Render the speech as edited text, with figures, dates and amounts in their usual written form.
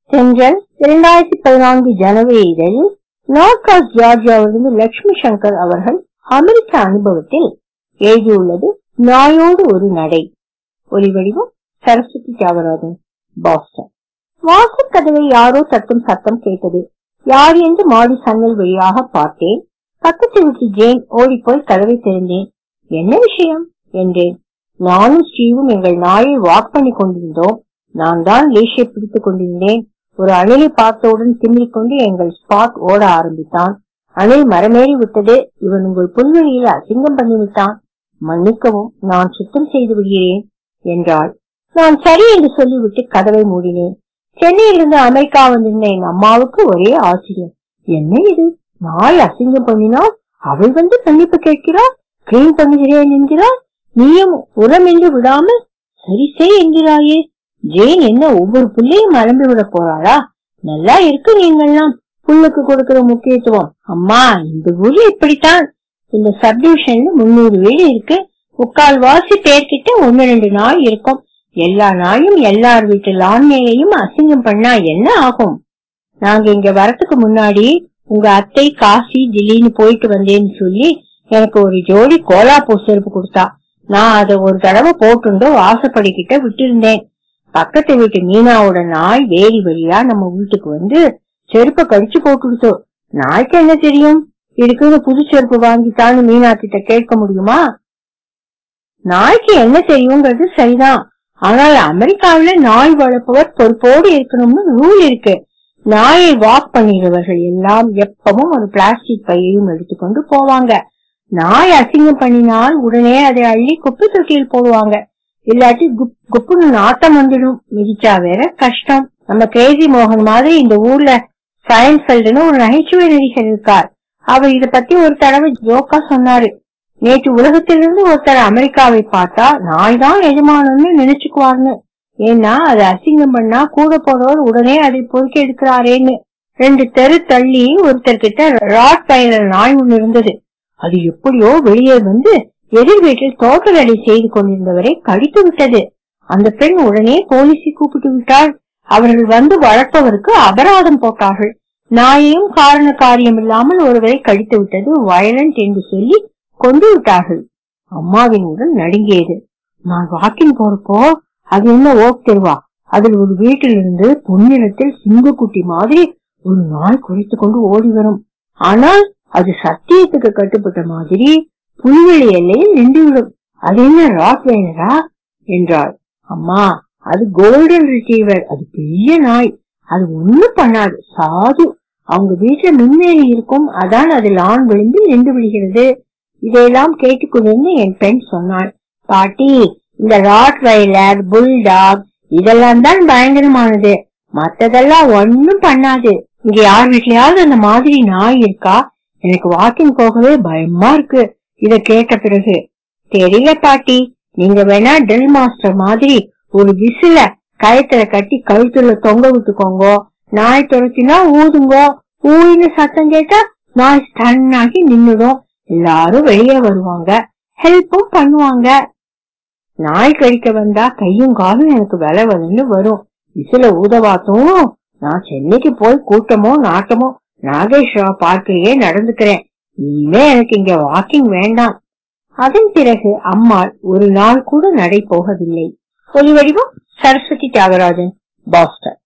தென்றல் 2014 ஜனவரி இதழில் நார்த்காஸ்ட் ஜார்ஜியாவிலிருந்து லட்சுமி சங்கர் அவர்கள் அமெரிக்க அனுபவத்தில் எழுதியுள்ளது நாயோடு ஒரு நடை. ஒலிவடிவம் சரஸ்வதி தியாகராஜன், பாஸ்டன். வாசல் கதவை யாரோ தட்டும் சத்தம் கேட்டது. யார் என்று மாடி சன்னல் வழியாக பார்த்தேன். பக்கத்து வீட்டு ஜேன் ஓடிப்போய் கதவை திறந்தேன். என்ன விஷயம் என்றேன். நானும் ஸ்டீவும் எங்கள் நாயை வாக் பண்ணி கொண்டிருந்தோம். நான் தான் லேஷை பிடித்துக் கொண்டிருந்தேன். ஒரு அணிலை பார்த்தவுடன் திமிரிக் கொண்டு எங்கள் ஸ்பாட் ஓட ஆரம்பித்தான். அணில் மரமேறி விட்டது. இவன் உங்கள் புல்வெளியில் அசிங்கம் பண்ணிவிட்டான். மன்னிக்கவும், நான் சுத்தம் செய்து விடுகிறேன் என்றாள். நான் சரி என்று சொல்லிவிட்டு கதவை மூடினேன். சென்னையிலிருந்து அமெரிக்கா வந்திருந்த என் அம்மாவுக்கு ஒரே ஆச்சரியம். என்ன இது, நாய் அசிங்கம் பண்ணினால் அவள் வந்து மன்னிப்பு கேட்கிறாள், கிளீன் பண்ணுகிறேன் என்கிறாள், நீயும் உரம் என்று விடாமல் சரி செய் என்கிறாயே. ஜேன் என்ன ஒவ்வொரு புள்ளையும் அலம்பி விட போறாளா? நல்லா இருக்கு நீங்கெல்லாம் புல்லுக்கு கொடுக்கிற முக்கியத்துவம். அம்மா, இந்த ஊர்ல இப்படித்தான். இந்த சப்டிவிஷன்ல 300 வீடு இருக்கு. 3/4 பேர்கிட்ட 1-2 நாய் இருக்கும். எல்லா நாயும் எல்லார் வீட்டு லான் மேலையும் அசிங்கம் பண்ணா என்ன ஆகும்? நாங்க இங்க வரத்துக்கு முன்னாடி உங்க அத்தை காசி தில்லின்னு போயிட்டு வந்தேன்னு சொல்லி எனக்கு ஒரு ஜோடி கோலாப்பூ செருப்பு கொடுத்தா. நான் அதை ஒரு தடவை போட்டுண்டோ வாசப்படிக்கிட்ட விட்டிருந்தேன். பக்கத்து வீட்டு மீனாவோட நாய் வேலி வழியா நம்ம வீட்டுக்கு வந்து செருப்ப கடிச்சு போட்டுடுச்சோ. நாய்க்கு என்ன தெரியும்? இதுக்குன்னு புது செருப்பு வாங்கிட்டான்னு மீனா கிட்ட கேட்க முடியுமா? நாய்க்கு என்ன தெரியுங்கிறது சரிதான். ஆனால் அமெரிக்காவில நாய் வளர்ப்பவர் பொறுப்போடு இருக்கணும்னு ரூல் இருக்கு. நாயை வாக் பண்ணிடுறவர்கள் எல்லாம் எப்பவும் ஒரு பிளாஸ்டிக் பையையும் எடுத்துக்கொண்டு போவாங்க. நாய் அசிங்கம் பண்ணினால் உடனே அதை அள்ளி குப்பை தொட்டியில் போடுவாங்க. இல்லாட்டி குப்புன்னு நாட்டம் வந்துடும். மிதிச்சா வேற கஷ்டம். நம்ம கிரேசி மோகன் மாதிரி இந்த ஊர்ல சயன்ஃபெல்ட்னு ஒரு நகைச்சுவை நடிகர் இருக்கார். அவர் இத பத்தி ஒரு தடவை ஜோக்கா சொன்னாரு. நேற்று உலகத்திலிருந்து ஒருத்தர் அமெரிக்காவை பார்த்தா நாய் தான் எஜமானன்னு நினைச்சுக்குவார்னு. ஏன்னா அது அசிங்கம் பண்ணா கூட போறவர் உடனே அதை பொறுக்கி எடுக்கிறாரேன்னு. 2 தெரு தள்ளி ஒருத்தர் கிட்ட ராட் வைலர் நாய் ஒண்ணு இருந்தது. அது எப்படியோ வெளியே வந்து எதிர் வீட்டில் தோட்ட வேலை செய்து கொண்டிருந்தவரை கடித்து விட்டது. அந்த பெண் உடனே போலீஸை கூப்பிட்டு விட்டாள். அவர்கள் வந்து வளர்ப்பவருக்கு அபராதம் போட்டார்கள். நாயையும் காரண காரியம் இல்லாமல் ஒருவரை கடித்து விட்டது வயலண்ட் என்று சொல்லி கொண்டு விட்டார்கள். அம்மாவின் உடல் நடுங்கியது. நான் வாக்கிங் போறப்போ அது என்ன ஓக் தெருவா, அதில் ஒரு வீட்டிலிருந்து பொன்னிறத்தில் சிங்கக்குட்டி மாதிரி ஒரு நாய் குறைத்து கொண்டு ஓடி வரும். ஆனால் அது சத்தியத்துக்கு கட்டுப்பட்ட மாதிரி புல்வெளி எல்லையில் நின்றுவிடும். அது என்ன ராட் வைலரா என்றாள். அம்மா, அது கோல்டன் ரிட்ரீவர். அது பெரிய நாய். அது ஒண்ணும் பண்ணாது, சாது. அவங்க வீட்டுல மின்வேலி இருக்கும், அதான் அது லான் விழுந்து நின்று விடுகிறது. இதையெல்லாம் கேட்டுக்கொண்டிருந்து என் பெண் சொன்னாள், பாட்டி, இந்த ராட் வைலர், புல்டாக் இதெல்லாம் தான் பயங்கரமானது. மத்ததெல்லாம் ஒன்னும் பண்ணாது. இங்க யார் வீட்லயாவது அந்த மாதிரி நாய் இருக்கா? எனக்கு வாக்கிங் போகவே பயமா இருக்கு இத கேட்ட பிறகு. தெரியல பாட்டி, நீங்க வேணா ட்ரில் மாஸ்டர் மாதிரி ஒரு விசில கயத்துல கட்டி கழுத்துல தொங்க விட்டுக்கோங்க. நாய் துரத்தினா ஊதுங்க. ஊயின்னு சத்தம் கேட்டா நாய் ஸ்டன் ஆகி நின்னுடும். எல்லாரும் வெளியே வருவாங்க, ஹெல்ப்பும் பண்ணுவாங்க. நாய் கடிக்க வந்தா கையும் காலும் எனக்கு விலவலன்னு வரும். விசில ஊதவாத்தும் நான் சென்னைக்கு போய் கூட்டமோ நாட்டமோ நாகேஸ்வரா பார்க்கலையே நடந்துக்கிறேன். இனிமே எனக்கு இங்க வாக்கிங் வேண்டாம். அதன் பிறகு அம்மாள் ஒரு நாள் கூட நடை போகவில்லை. ஒலிவடிவம் சரஸ்வதி தியாகராஜன், பாஸ்டன்.